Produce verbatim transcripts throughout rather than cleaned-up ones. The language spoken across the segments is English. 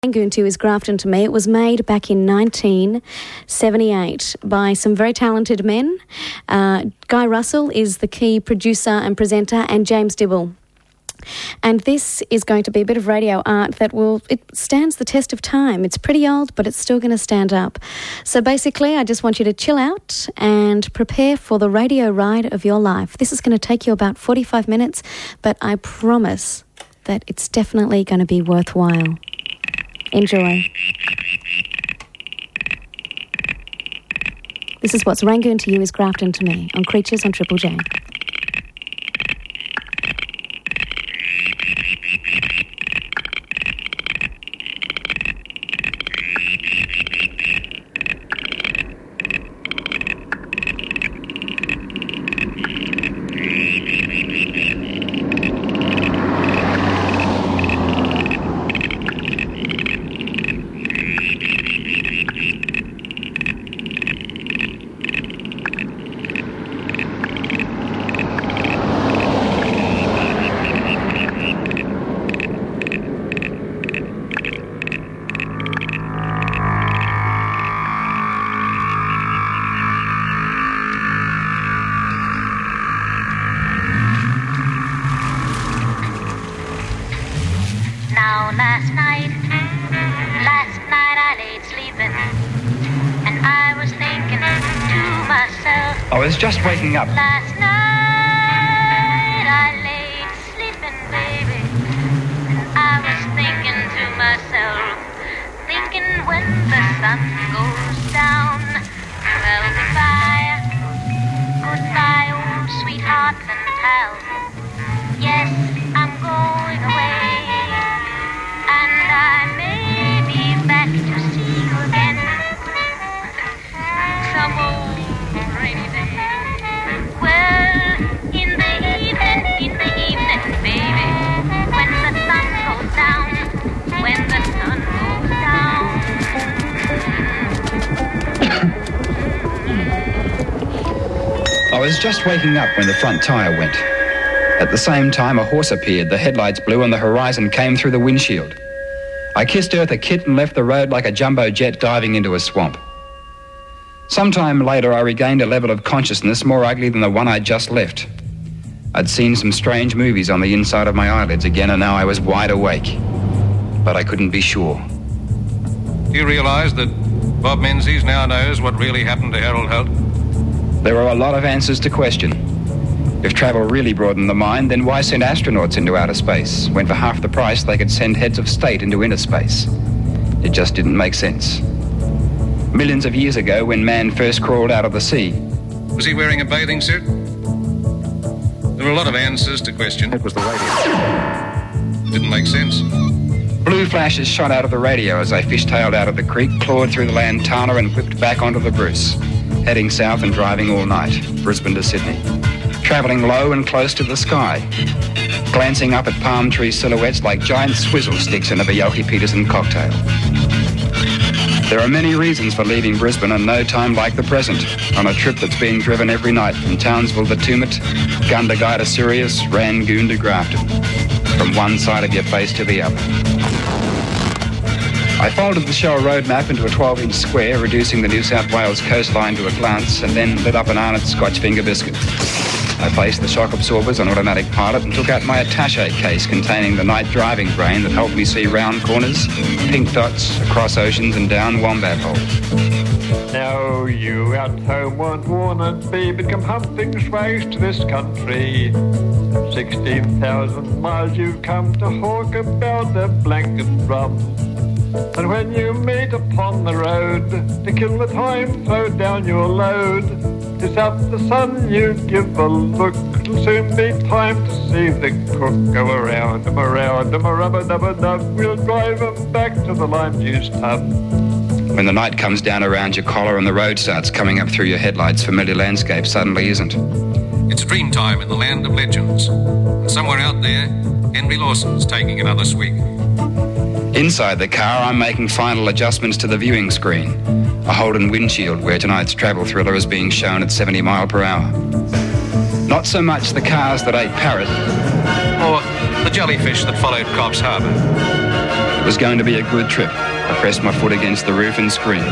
Rangoon to is Grafton to me. It was made back in nineteen seventy-eight by some very talented men. Uh, Guy Russell is the key producer and presenter, and James Dibble. And this is going to be a bit of radio art that will, it stands the test of time. It's pretty old, but it's still going to stand up. So basically, I just want you to chill out and prepare for the radio ride of your life. This is going to take you about forty-five minutes, but I promise that it's definitely going to be worthwhile. Enjoy. This is what's Rangoon to you is Grafton to me on Creatures on Triple J. Last night, last night I laid sleeping, and I was thinking to myself. I was just waking up. Last night I laid sleeping, baby, and I was thinking to myself, thinking when the sun goes down, well, goodbye, goodbye, old sweethearts and pals. Yes, I'm going away. I may be back to see you again some old rainy day. Well, in the evening, in the evening, baby, when the sun goes down, when the sun goes down. I was just waking up when the front tyre went. At the same time, a horse appeared, the headlights blew, and the horizon came through the windshield. I kissed earth a kit and left the road like a jumbo jet diving into a swamp. Sometime later, I regained a level of consciousness more ugly than the one I'd just left. I'd seen some strange movies on the inside of my eyelids again, and now I was wide awake. But I couldn't be sure. Do you realize that Bob Menzies now knows what really happened to Harold Holt? There are a lot of answers to question. If travel really broadened the mind, then why send astronauts into outer space, when for half the price they could send heads of state into inner space? It just didn't make sense. Millions of years ago, when man first crawled out of the sea... Was he wearing a bathing suit? There were a lot of answers to question. It was the radio. Didn't make sense. Blue flashes shot out of the radio as I fishtailed out of the creek, clawed through the Lantana and whipped back onto the Bruce, heading south and driving all night, Brisbane to Sydney. Travelling low and close to the sky, glancing up at palm tree silhouettes like giant swizzle sticks in a Bjelke Peterson cocktail. There are many reasons for leaving Brisbane and no time like the present, on a trip that's being driven every night from Townsville to Tumut, Gundagai to Sirius, Rangoon to Grafton, from one side of your face to the other. I folded the Shell road map into a twelve-inch square, reducing the New South Wales coastline to a glance, and then lit up an Arnott Scotch finger biscuit. I placed the shock absorbers on automatic pilot and took out my attaché case containing the night driving brain that helped me see round corners, pink dots, across oceans and down Wombat Hole. Now you at home won't want it, baby, come humping swags to this country. sixteen thousand miles you've come to hawk about a blanket drum. And when you meet upon the road, to kill the time, throw down your load. It's up the sun, you give a look. It'll soon be time to see the cook go around and around and a rubber-dubber-dub. We'll drive 'em back to the lime juice tub. When the night comes down around your collar and the road starts coming up through your headlights, familiar landscape suddenly isn't. It's dream time in the land of legends. And somewhere out there, Henry Lawson's taking another swig. Inside the car, I'm making final adjustments to the viewing screen, a Holden windshield where tonight's travel thriller is being shown at seventy mile per hour. Not so much the cars that ate Parrot. Or the jellyfish that followed Cobb's Harbour. It was going to be a good trip. I pressed my foot against the roof and screamed.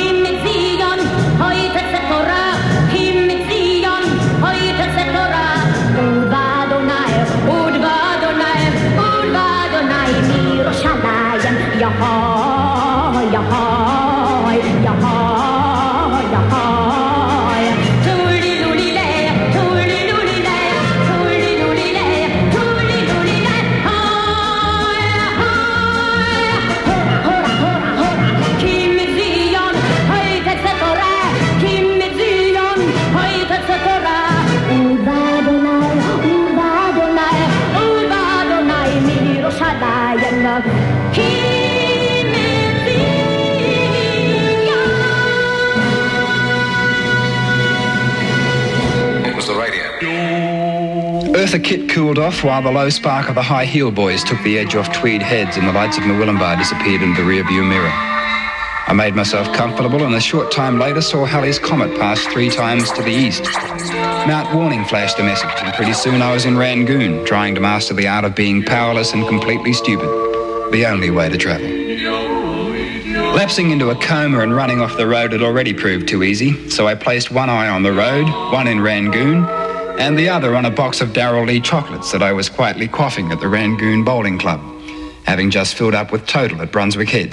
Eartha Kitt cooled off while the low spark of the High Heel Boys took the edge off tweed heads and the lights of Mwillumbah disappeared into the rearview mirror. I made myself comfortable and a short time later saw Halley's Comet pass three times to the east. Mount Warning flashed a message and pretty soon I was in Rangoon, trying to master the art of being powerless and completely stupid. The only way to travel. Lapsing into a coma and running off the road had already proved too easy, so I placed one eye on the road, one in Rangoon, and the other on a box of Darrell Lee chocolates that I was quietly quaffing at the Rangoon Bowling Club, having just filled up with Total at Brunswick Heads.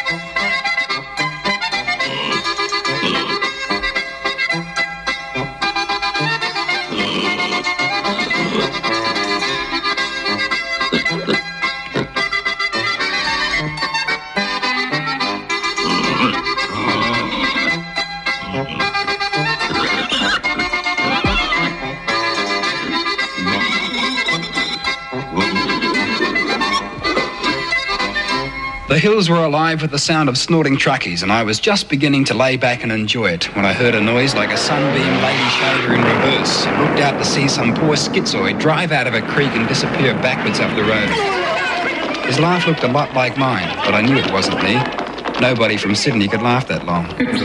The hills were alive with the sound of snorting truckies, and I was just beginning to lay back and enjoy it when I heard a noise like a sunbeam lady shaver in reverse and looked out to see some poor schizoid drive out of a creek and disappear backwards up the road. His laugh looked a lot like mine, but I knew it wasn't me. Nobody from Sydney could laugh that long.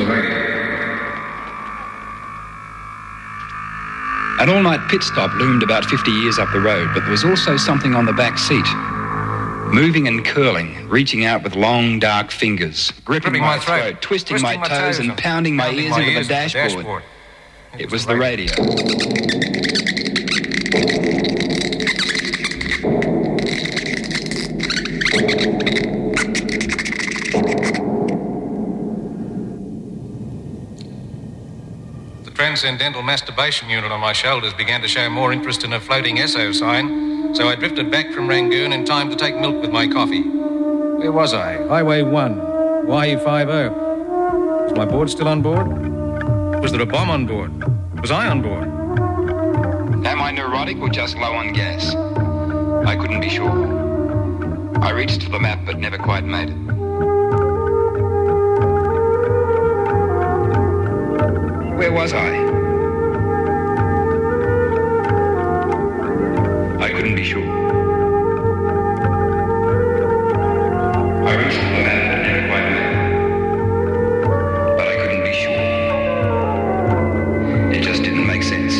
An all-night pit stop loomed about fifty years up the road, but there was also something on the back seat. Moving and curling, reaching out with long, dark fingers, gripping, gripping my, my throat, throat twisting, twisting my, toes, toes and pounding my ears my into ears the dashboard. The dashboard. It, it was the radio. The transcendental masturbation unit on my shoulders began to show more interest in a floating S O sign, so I drifted back from Rangoon in time to take milk with my coffee. Where was I? Highway one, Y E fifty. Was my board still on board? Was there a bomb on board? Was I on board? Am I neurotic or just low on gas? I couldn't be sure. I reached for the map but never quite made it. Where was I? I couldn't be sure. I reached for the map but never quite made it. But I couldn't be sure. It just didn't make sense.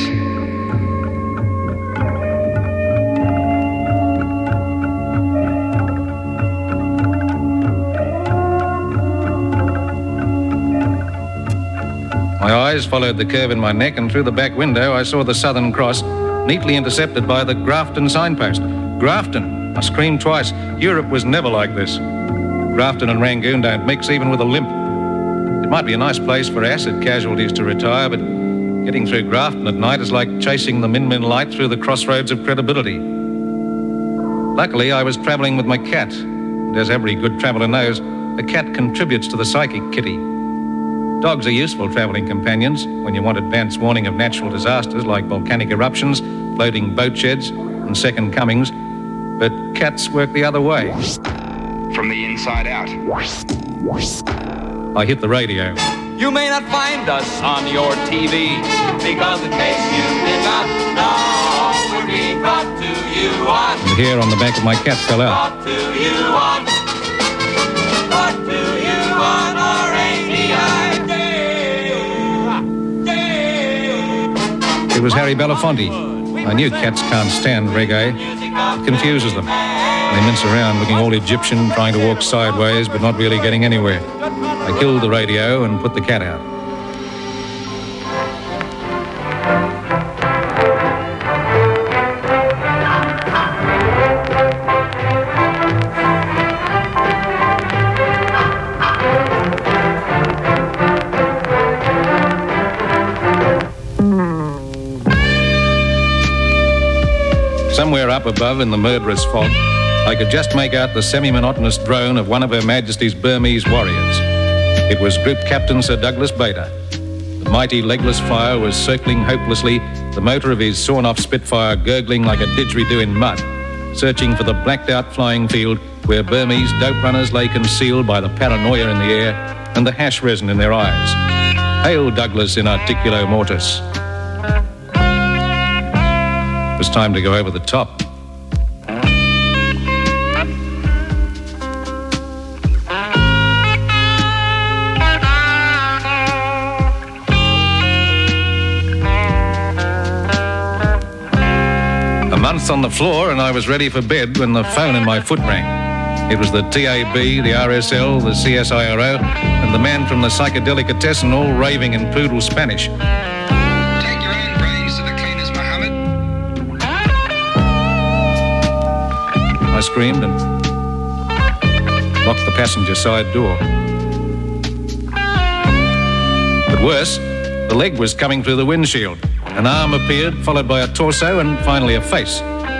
My eyes followed the curve in my neck, and through the back window I saw the Southern Cross, neatly intercepted by the Grafton signpost. Grafton! I screamed twice. Europe was never like this. Grafton and Rangoon don't mix even with a limp. It might be a nice place for acid casualties to retire, but getting through Grafton at night is like chasing the Min Min light through the crossroads of credibility. Luckily, I was travelling with my cat, and as every good traveller knows, a cat contributes to the psychic kitty. Dogs are useful travelling companions when you want advance warning of natural disasters like volcanic eruptions, floating boat sheds, and second comings. But cats work the other way. From the inside out. I hit the radio. You may not find us on your T V, because in case you did not know, we're being brought to you on... And here on the back of my cat fell out. Brought to you on... Brought to you on R A D I. It was Harry Belafonte. I knew cats can't stand reggae. It confuses them. They mince around looking all Egyptian, trying to walk sideways but not really getting anywhere. I killed the radio and put the cat out. Somewhere up above in the murderous fog, I could just make out the semi-monotonous drone of one of Her Majesty's Burmese warriors. It was Group Captain Sir Douglas Bader. The mighty legless fire was circling hopelessly, the motor of his sawn-off Spitfire gurgling like a didgeridoo in mud, searching for the blacked-out flying field where Burmese dope runners lay concealed by the paranoia in the air and the hash resin in their eyes. Hail Douglas in articulo mortis. It was time to go over the top. A month on the floor and I was ready for bed when the phone in my foot rang. It was the T A B, the R S L, the C S I R O, and the man from the Psychedelicatessen all raving in poodle Spanish. Take your own brains to the cleaners, Mohammed. I screamed and locked the passenger side door. But worse, the leg was coming through the windshield. An arm appeared, followed by a torso and finally a face.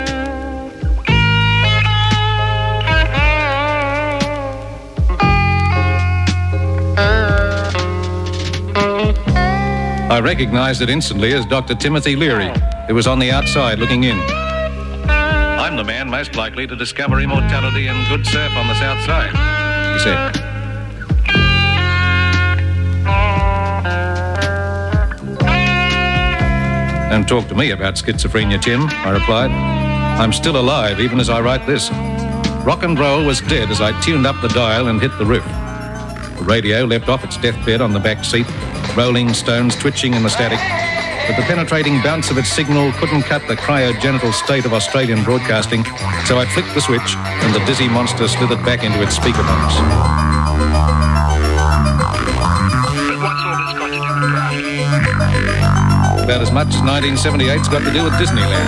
I recognised it instantly as Doctor Timothy Leary, who was on the outside looking in. I'm the man most likely to discover immortality and good surf on the south side, he said. Don't talk to me about schizophrenia, Tim, I replied. I'm still alive even as I write this. Rock and roll was dead as I tuned up the dial and hit the roof. The radio leapt off its deathbed on the back seat, rolling stones twitching in the static, but the penetrating bounce of its signal couldn't cut the cryogenital state of Australian broadcasting, so I flicked the switch and the dizzy monster slithered back into its speaker box. But what's all this got to do with Grafton? About as much as nineteen seventy-eight's got to do with Disneyland.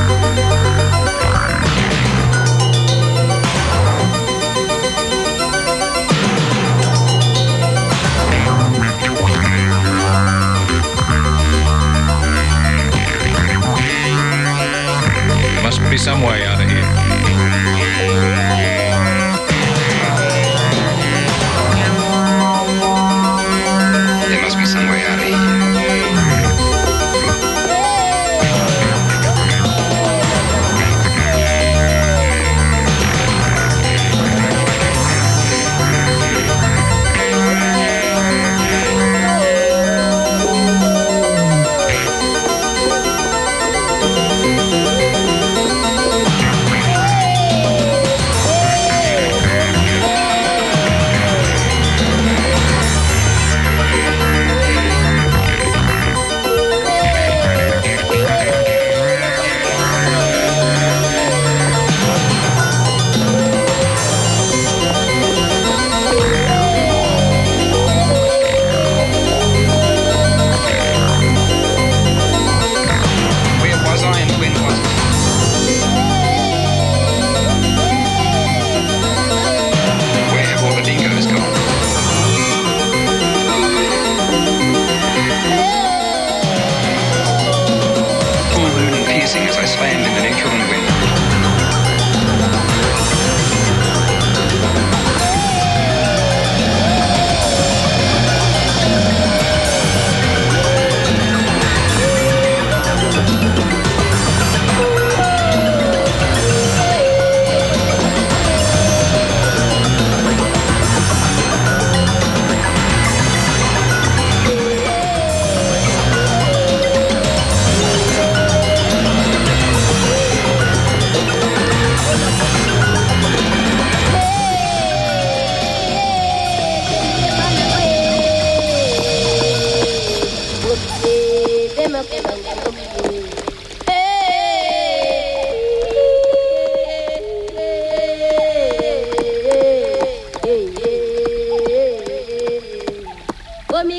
There must be some way out of here. There must be some way out of here.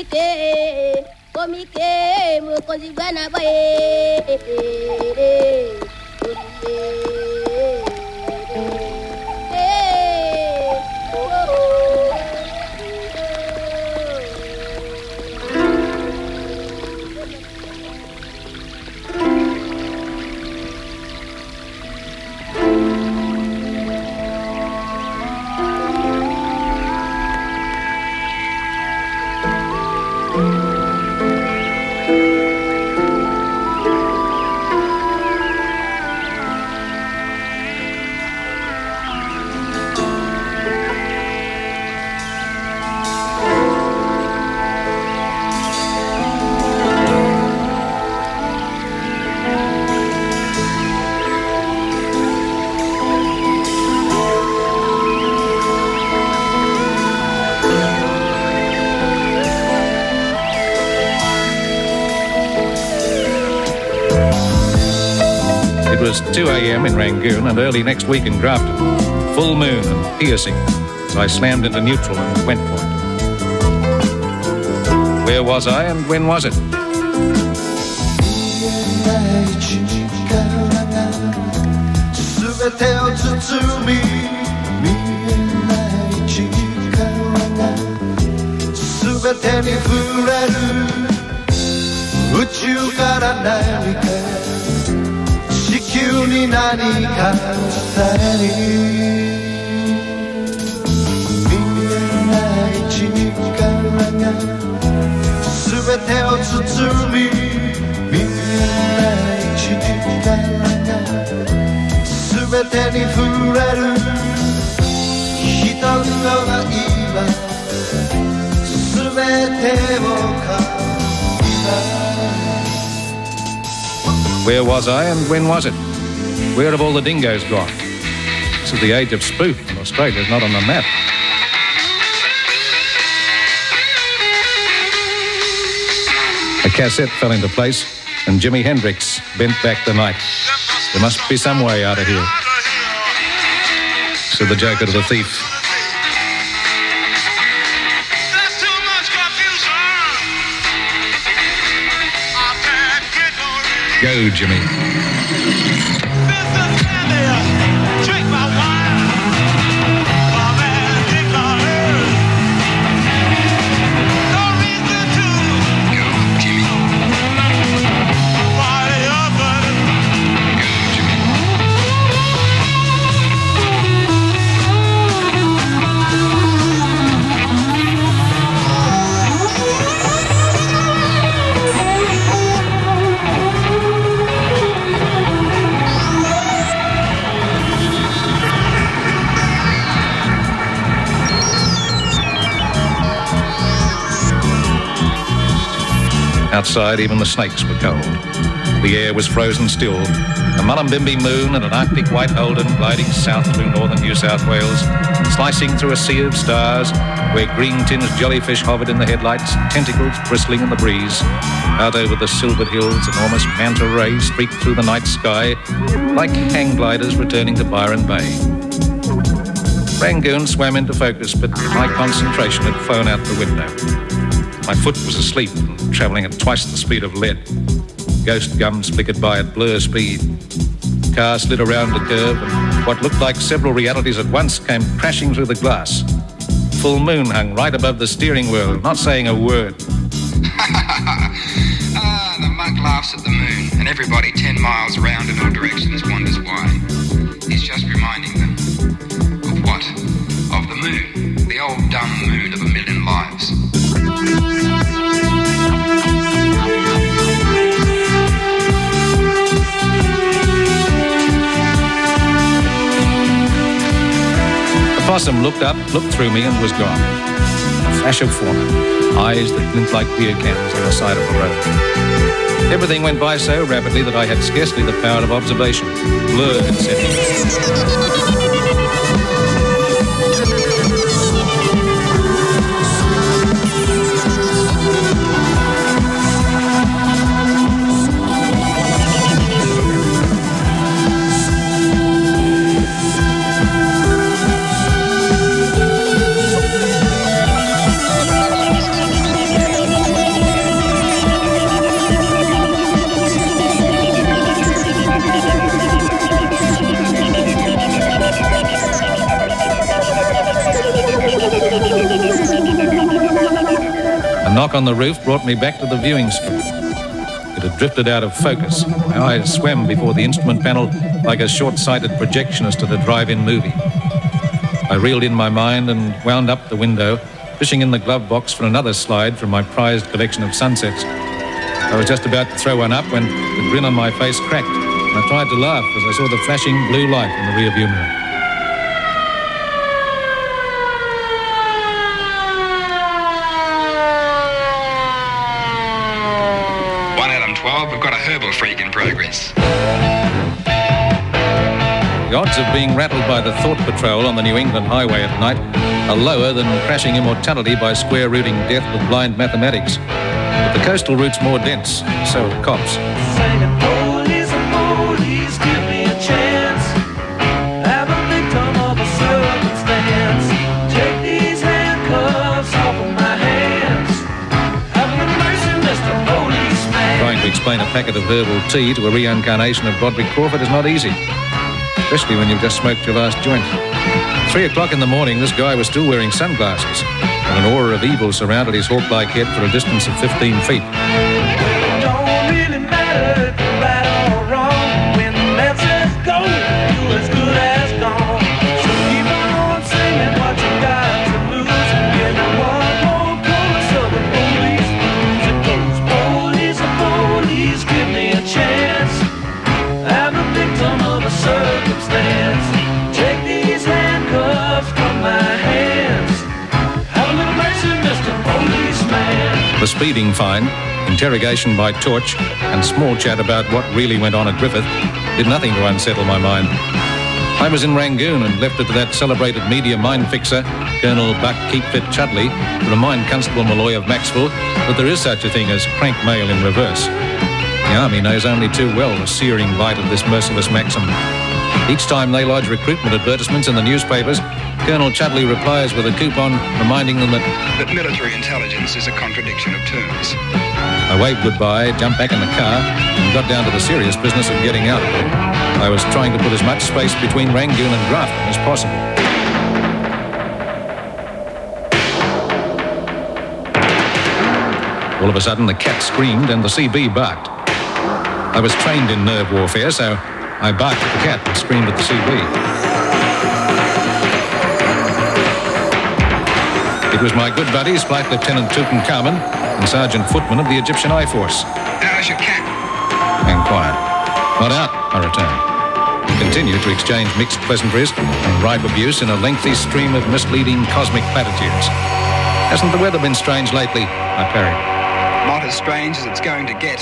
komike komike mukozi bwana bae It was two a.m. in Rangoon and early next week in Grafton. Full moon and piercing as I slammed into neutral and went for it. Where was I and when was it? Where was I and when was it? Where have all the dingoes gone? This is the age of spoof and Australia's not on the map. A cassette fell into place and Jimi Hendrix bent back the night. There must be some way out of here, said the joker to the thief. Go, Jimmy. Outside, even the snakes were cold. The air was frozen still. A Mullumbimby moon and an Arctic white Holden gliding south through northern New South Wales, slicing through a sea of stars where green-tinged jellyfish hovered in the headlights, tentacles bristling in the breeze. Out over the silvered hills, enormous manta rays streaked through the night sky like hang gliders returning to Byron Bay. Rangoon swam into focus, but my concentration had flown out the window. My foot was asleep and travelling at twice the speed of lead. Ghost gums flickered by at blur speed. Car slid around a curve and what looked like several realities at once came crashing through the glass. Full moon hung right above the steering wheel, not saying a word. Ah, the monk laughs at the moon, and everybody ten miles round in all directions wonders why. He's just reminding them. Of what? Of the moon. The old dumb moon of a million lives. The possum looked up, looked through me and was gone. A flash of fauna, eyes that glint like beer cans on the side of the road. Everything went by so rapidly that I had scarcely the power of observation. Blur had set in. A knock on the roof brought me back to the viewing screen. It had drifted out of focus. My eyes swam before the instrument panel like a short-sighted projectionist at a drive-in movie. I reeled in my mind and wound up the window, fishing in the glove box for another slide from my prized collection of sunsets. I was just about to throw one up when the grin on my face cracked, and I tried to laugh as I saw the flashing blue light in the rearview mirror. one Adam twelve, we've got a herbal freak in progress. The odds of being rattled by the Thought Patrol on the New England highway at night are lower than crashing immortality by square rooting death with blind mathematics. But the coastal route's more dense, so are the cops. Singing, police, police, give me a chance. I'm a victim of a circumstance. Take these handcuffs off of my hands. Have mercy, Mister Policeman. Trying to explain a packet of herbal tea to a reincarnation of Broderick Crawford is not easy, especially when you've just smoked your last joint. Three o'clock in the morning, this guy was still wearing sunglasses, and an aura of evil surrounded his hawk-like head for a distance of fifteen feet. Don't really matter if you're right or wrong. When the man says go, you're as good as gone. So keep on singing what you got to lose. Give me one more chorus of the police blues. It goes, police, police, give me a chance. I'm a victim of a circumstance. Take these handcuffs from my hands. Have a little mercy, Mister Policeman. The speeding fine, interrogation by torch, and small chat about what really went on at Griffith did nothing to unsettle my mind. I was in Rangoon and left it to that celebrated media mind fixer, Colonel Buck Keepfit Chudley, to remind Constable Malloy of Maxwell that there is such a thing as crank mail in reverse. The Army knows only too well the searing light of this merciless maxim. Each time they lodge recruitment advertisements in the newspapers, Colonel Chudley replies with a coupon reminding them that... That military intelligence is a contradiction of terms. I waved goodbye, jumped back in the car, and got down to the serious business of getting out. I was trying to put as much space between Rangoon and Grafton as possible. All of a sudden, the cat screamed and the C B barked. I was trained in nerve warfare, so I barked at the cat and screamed at the C B. It was my good buddies, Flight Lieutenant Tutankhamun and Sergeant Footman of the Egyptian Air Force. How's your cat? And quiet. Not out, I returned. We continued to exchange mixed pleasantries and ripe abuse in a lengthy stream of misleading cosmic platitudes. Hasn't the weather been strange lately? I parried. Not as strange as it's going to get.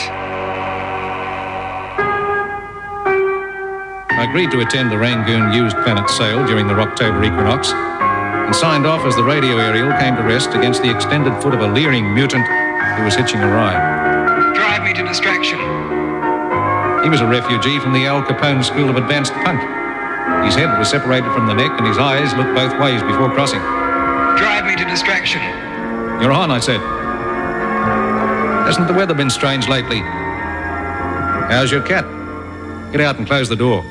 I agreed to attend the Rangoon Used Planet sale during the Rocktober equinox and signed off as the radio aerial came to rest against the extended foot of a leering mutant who was hitching a ride. Drive me to distraction. He was a refugee from the Al Capone School of Advanced Punk. His head was separated from the neck and his eyes looked both ways before crossing. Drive me to distraction. You're on, I said. Hasn't the weather been strange lately? How's your cat? Get out and close the door.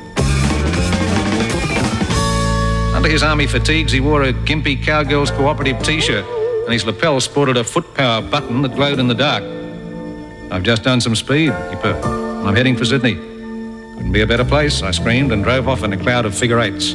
Under his army fatigues, he wore a gimpy Cowgirls Cooperative T-shirt, and his lapel sported a foot power button that glowed in the dark. I've just done some speed, he purred. I'm heading for Sydney. Couldn't be a better place, I screamed and drove off in a cloud of figure eights.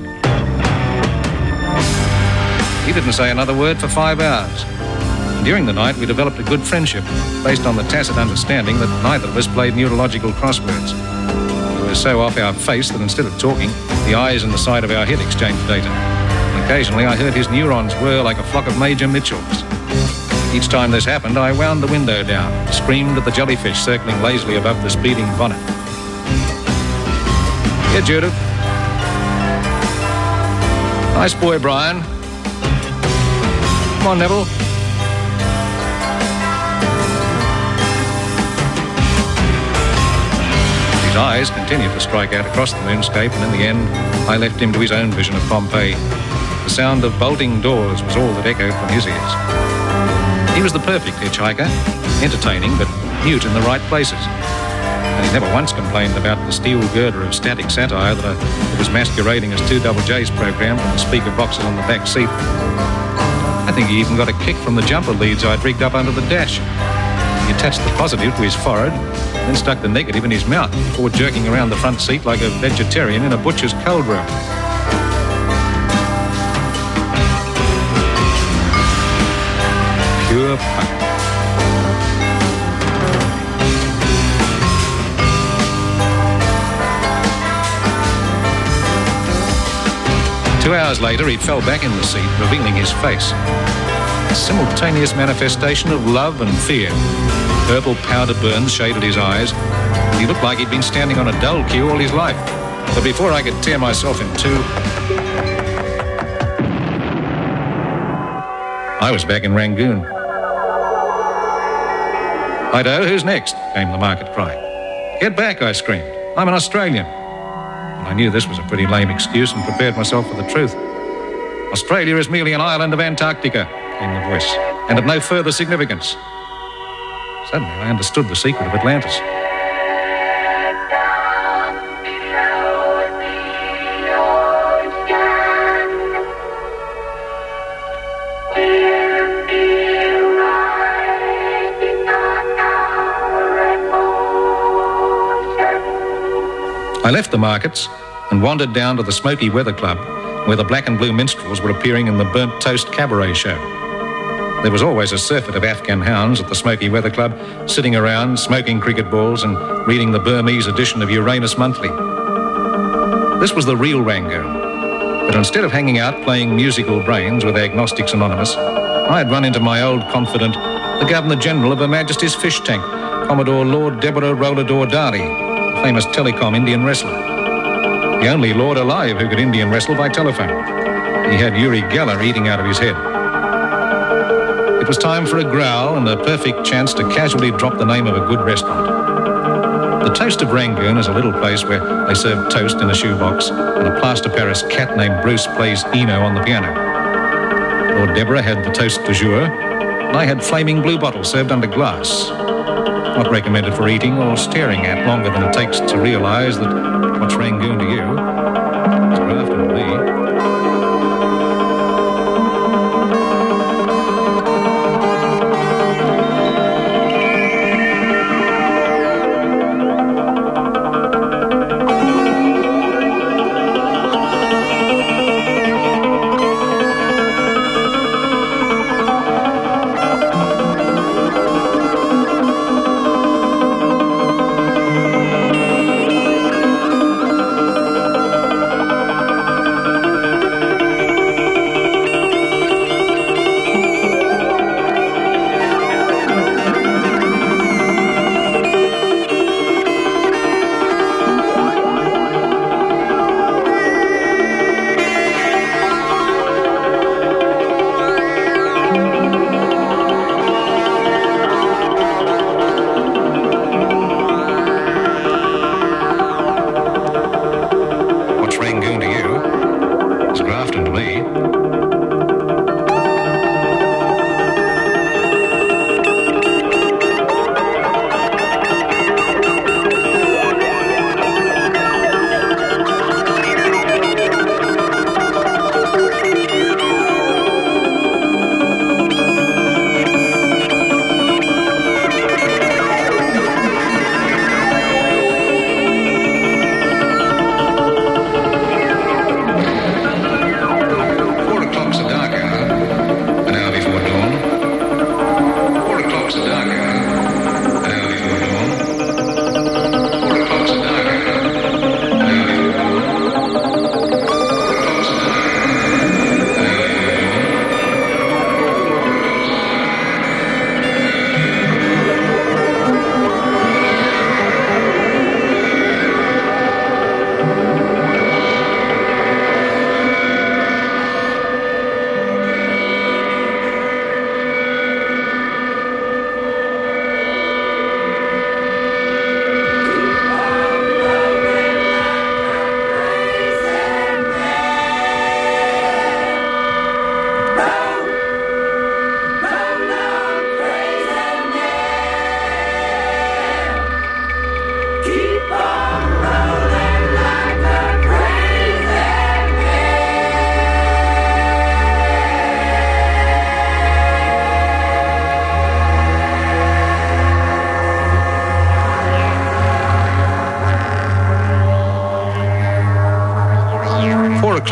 He didn't say another word for five hours. And during the night, we developed a good friendship based on the tacit understanding that neither of us played neurological crosswords. We were so off our face that instead of talking, the eyes and the side of our head exchanged data. And occasionally I heard his neurons whir like a flock of Major Mitchells. Each time this happened, I wound the window down, screamed at the jellyfish circling lazily above the speeding bonnet. Here, Judith. Nice boy, Brian. Come on, Neville. His eyes continued to strike out across the moonscape, and in the end, I left him to his own vision of Pompeii. The sound of bolting doors was all that echoed from his ears. He was the perfect hitchhiker, entertaining but mute in the right places. And he never once complained about the steel girder of static satire that, uh, that was masquerading as two Double J's program from the speaker boxes on the back seat. think he even got a kick from the jumper leads I'd rigged up under the dash. He attached the positive to his forehead, then stuck the negative in his mouth before jerking around the front seat like a vegetarian in a butcher's cold room. Pure punk. Two hours later, he fell back in the seat, revealing his face. A simultaneous manifestation of love and fear. Purple powder burns shaded his eyes. He looked like he'd been standing on a dole queue all his life. But before I could tear myself in two, I was back in Rangoon. "Righto, who's next?" came the market cry. "Get back," I screamed. "I'm an Australian." I knew this was a pretty lame excuse and prepared myself for the truth. "Australia is merely an island of Antarctica," came the voice, "and of no further significance." Suddenly I understood the secret of Atlantis. I left the markets and wandered down to the Smoky Weather Club, where the black and blue minstrels were appearing in the Burnt Toast Cabaret show. There was always a surfeit of Afghan hounds at the Smoky Weather Club, sitting around, smoking cricket balls and reading the Burmese edition of Uranus Monthly. This was the real Rangoon. But instead of hanging out playing musical brains with Agnostics Anonymous, I had run into my old confidant, the Governor-General of Her Majesty's Fish Tank, Commodore Lord Deborah Rolador Dali, famous telecom Indian wrestler. The only lord alive who could Indian wrestle by telephone. He had Uri Geller eating out of his head. It was time for a growl and a perfect chance to casually drop the name of a good restaurant. The Toast of Rangoon is a little place where they serve toast in a shoebox and a plaster Paris cat named Bruce plays Eno on the piano. Lord Deborah had the toast du jour, and I had flaming blue bottles served under glass. Not recommended for eating or staring at longer than it takes to realise that what's Rangoon to you is Grafton to me.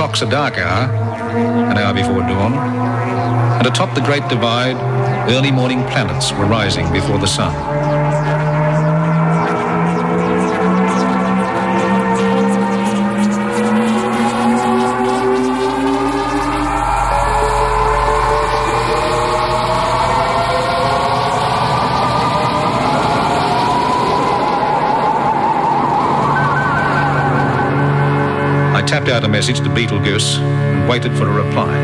clock's a dark hour, an hour before dawn, and atop the Great Divide, early morning planets were rising before the sun. Tapped out a message to Betelgeuse and waited for a reply.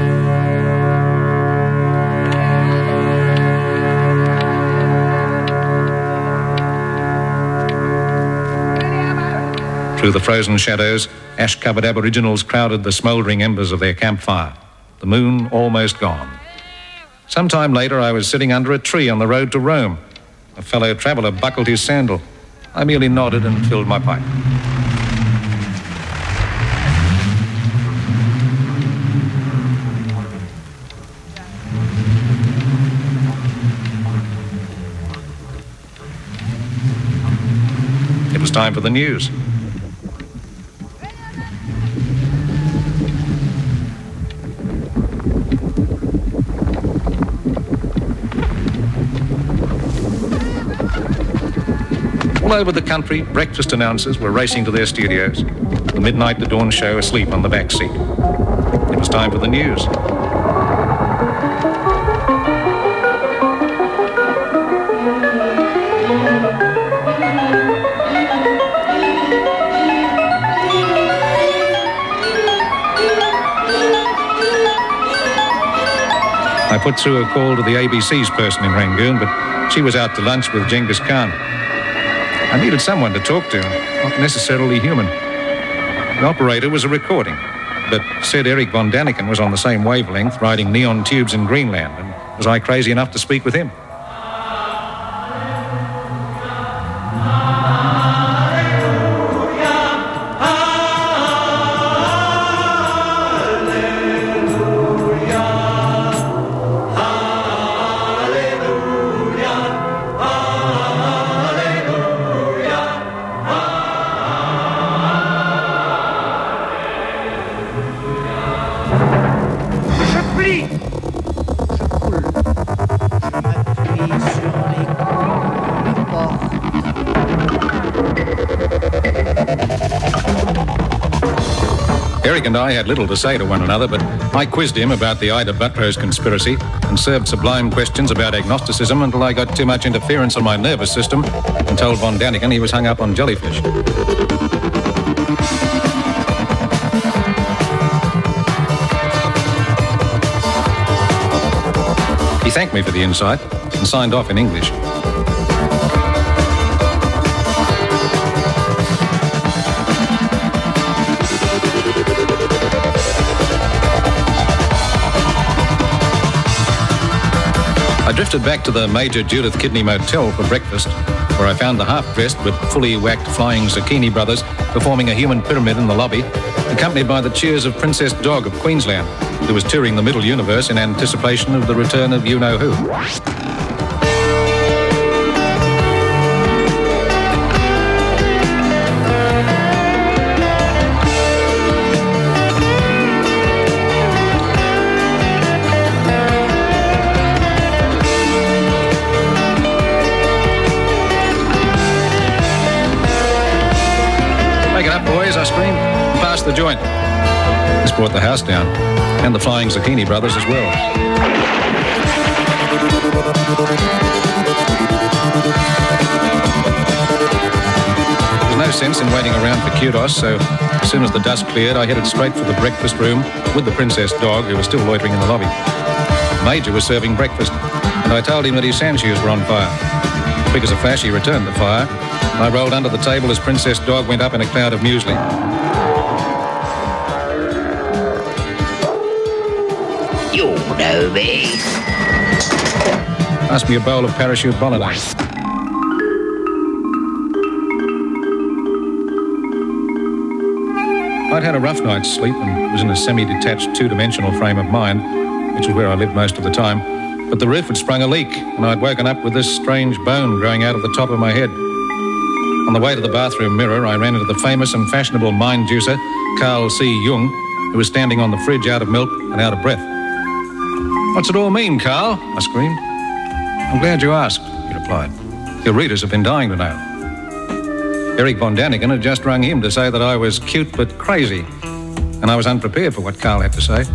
Through the frozen shadows, ash-covered Aboriginals crowded the smouldering embers of their campfire, the moon almost gone. Sometime later, I was sitting under a tree on the road to Rome. A fellow traveller buckled his sandal. I merely nodded and filled my pipe. It was time for the news. All over the country, breakfast announcers were racing to their studios. The midnight to dawn show asleep on the back seat. It was time for the news. I put through a call to the A B C's person in Rangoon, but she was out to lunch with Genghis Khan. I needed someone to talk to, not necessarily human. The operator was a recording, but said Eric von Daniken was on the same wavelength, riding neon tubes in Greenland, and was I crazy enough to speak with him? Eric and I had little to say to one another, but I quizzed him about the Ida Buttrose conspiracy and served sublime questions about agnosticism until I got too much interference on my nervous system and told von Daniken he was hung up on jellyfish. He thanked me for the insight and signed off in English. I drifted back to the Major Judith Kidney Motel for breakfast, where I found the half-dressed but fully whacked Flying Zucchini Brothers performing a human pyramid in the lobby, accompanied by the cheers of Princess Dog of Queensland, who was touring the Middle Universe in anticipation of the return of you-know-who. I screamed and passed the joint. This brought the house down, and the Flying Zucchini Brothers as well. There was no sense in waiting around for kudos, so as soon as the dust cleared, I headed straight for the breakfast room with the Princess Dog, who was still loitering in the lobby. The Major was serving breakfast, and I told him that his sandshoes were on fire. Quick as a flash, he returned the fire. I rolled under the table as Princess Dog went up in a cloud of muesli. You know me. Ask me a bowl of parachute bolognese. I'd had a rough night's sleep and was in a semi-detached two-dimensional frame of mind, which is where I lived most of the time. But the roof had sprung a leak, and I'd woken up with this strange bone growing out of the top of my head. On the way to the bathroom mirror, I ran into the famous and fashionable mind juicer, Carl C. Jung, who was standing on the fridge out of milk and out of breath. "What's it all mean, Carl?" I screamed. "I'm glad you asked," he replied. "Your readers have been dying to know." Eric von Daniken had just rung him to say that I was cute but crazy, and I was unprepared for what Carl had to say.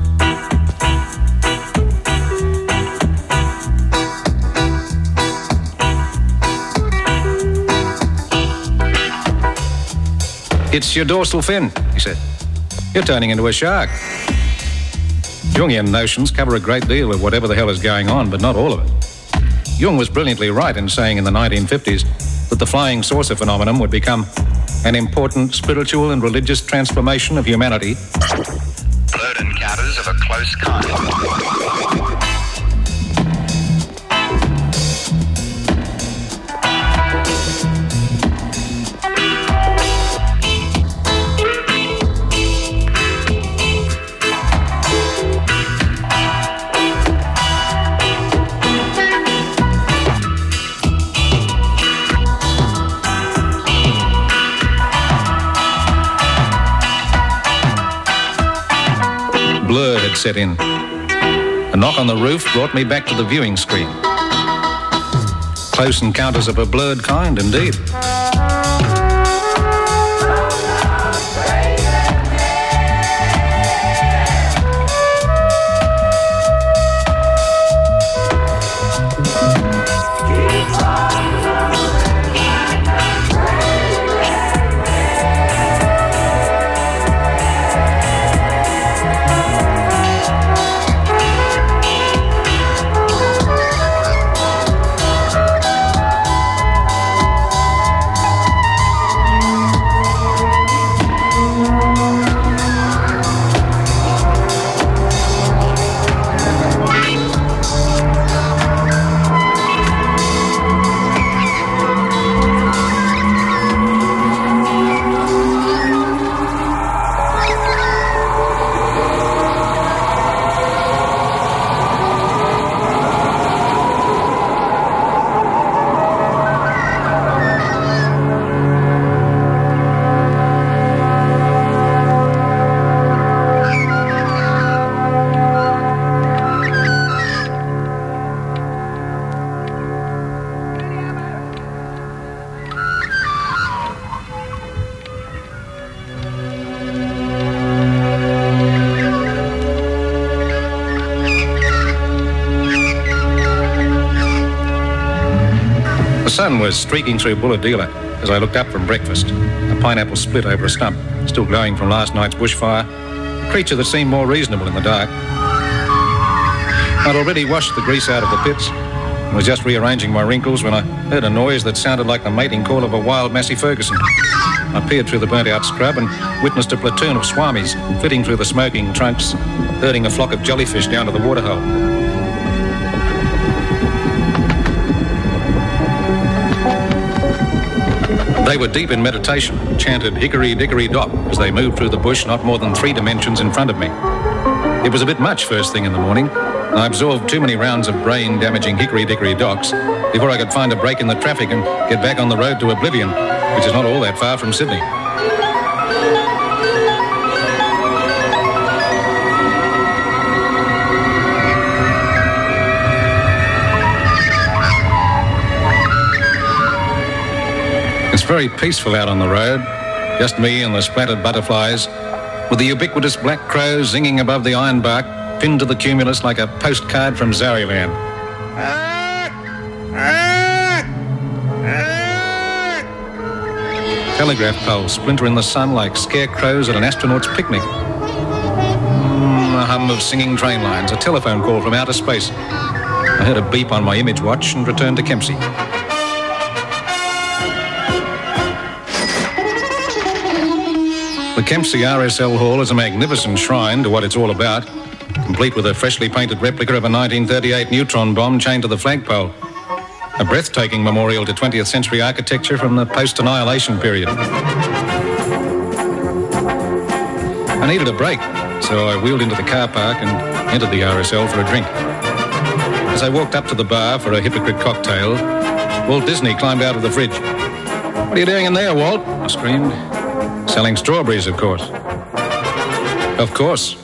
"It's your dorsal fin," he said. "You're turning into a shark." Jungian notions cover a great deal of whatever the hell is going on, but not all of it. Jung was brilliantly right in saying in the nineteen fifties that the flying saucer phenomenon would become an important spiritual and religious transformation of humanity. Blurred encounters of a close kind. Blur had set in. A knock on the roof brought me back to the viewing screen. Close encounters of a blurred kind, indeed. The sun was streaking through Bulahdelah as I looked up from breakfast. A pineapple split over a stump, still glowing from last night's bushfire. A creature that seemed more reasonable in the dark. I'd already washed the grease out of the pits and was just rearranging my wrinkles when I heard a noise that sounded like the mating call of a wild Massey Ferguson. I peered through the burnt-out scrub and witnessed a platoon of swamis flitting through the smoking trunks, herding a flock of jellyfish down to the waterhole. They were deep in meditation, chanted hickory-dickory-dock as they moved through the bush not more than three dimensions in front of me. It was a bit much first thing in the morning, and I absorbed too many rounds of brain-damaging hickory-dickory-docks before I could find a break in the traffic and get back on the road to oblivion, which is not all that far from Sydney. It's very peaceful out on the road, just me and the splattered butterflies, with the ubiquitous black crows zinging above the ironbark, pinned to the cumulus like a postcard from Zariland. Telegraph poles splinter in the sun like scarecrows at an astronaut's picnic. Mm, a hum of singing train lines, a telephone call from outer space. I heard a beep on my image watch and returned to Kempsey. The Kempsey R S L Hall is a magnificent shrine to what it's all about, complete with a freshly painted replica of a nineteen thirty-eight neutron bomb chained to the flagpole. A breathtaking memorial to twentieth century architecture from the post-annihilation period. I needed a break, so I wheeled into the car park and entered the R S L for a drink. As I walked up to the bar for a hypocrite cocktail, Walt Disney climbed out of the fridge. "What are you doing in there, Walt?" I screamed. "Selling strawberries, of course." Of course.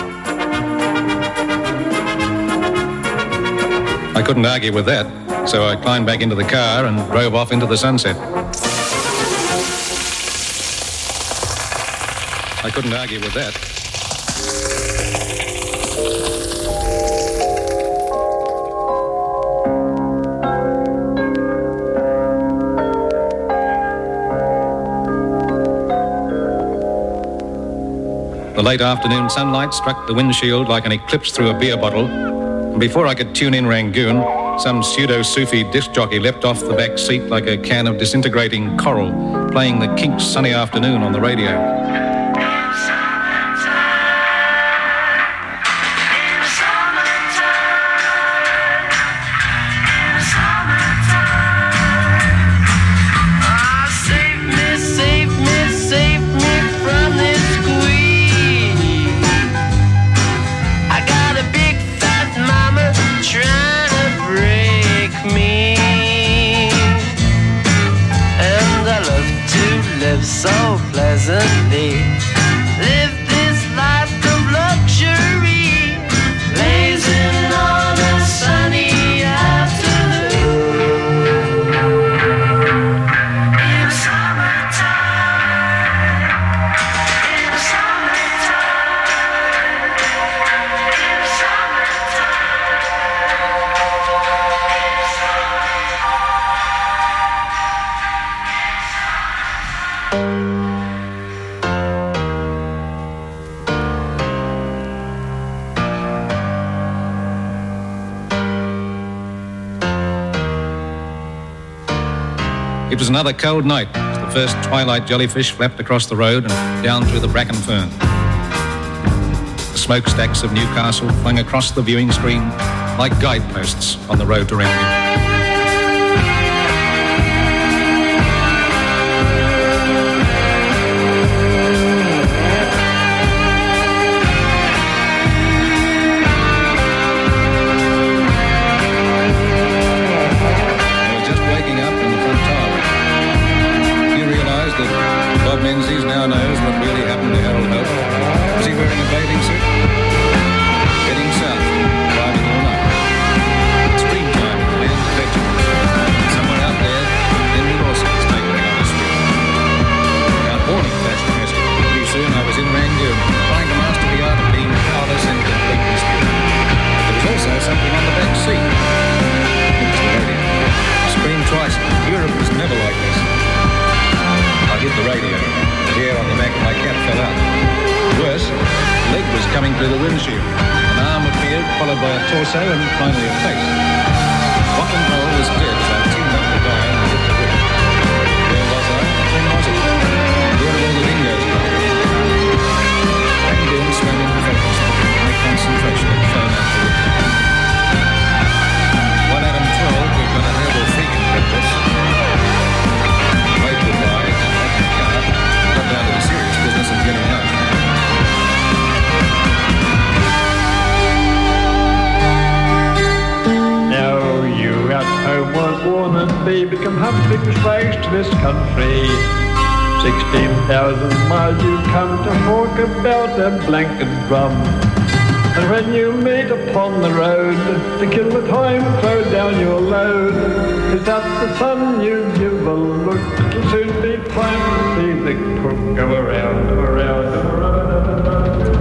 I couldn't argue with that, so I climbed back into the car and drove off into the sunset. I couldn't argue with that. The late afternoon sunlight struck the windshield like an eclipse through a beer bottle, and before I could tune in Rangoon, some pseudo-Sufi disc jockey leapt off the back seat like a can of disintegrating coral, playing the Kinks' Sunny Afternoon on the radio. So pleasantly, live this life of luxury, blazing on a sunny afternoon. In summertime, in summertime, in It was another cold night as the first twilight jellyfish flapped across the road and down through the bracken fern. The smokestacks of Newcastle flung across the viewing screen like guideposts on the road to Rangoon. Menzies now knows what really happened to Harold Hope. Was he wearing a bathing suit? Heading south, driving all night. Stream time in the land of legends. Somewhere out there, Henry Lawson was taken down the street. Without warning flashed the message. Pretty soon I was in Rangoon, trying to master the art of being powerless and complete mystery. There was also something on the back seat. It was the radio. I screamed twice. Europe was never like this. I hit the radio. The hair on the back of my cap fell out. Worse, a leg was coming through the windshield. An arm appeared, followed by a torso and finally a face. Rock and roll was dead as I tuned up the dial and hit the whip. Where was I? When was it? Where had all the dingoes gone? Rangoon swam into focus. My concentration had flown out the window. One Adam twelve, we've got a herbal freak in progress. Wait goodbye. Got down to the serious business of getting home. Now you at home weren't born and they become humping slaves to this country. Sixteen thousand miles you come to hawk about a blanket drum. And when you meet upon the road to kill the time, throw down your load. Is that the sun you give a look? It'll soon be time to see the crook go around, around, around.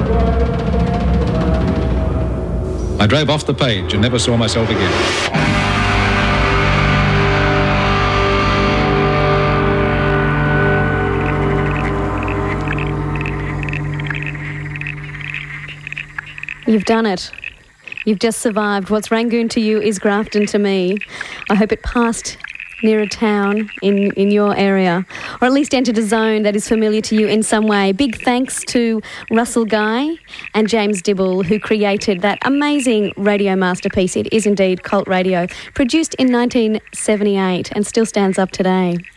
I drove off the page and never saw myself again. You've done it. You've just survived. What's Rangoon to you is Grafton to me. I hope it passed near a town in, in your area, or at least entered a zone that is familiar to you in some way. Big thanks to Russell Guy and James Dibble, who created that amazing radio masterpiece. It is indeed cult radio, produced in nineteen seventy-eight and still stands up today.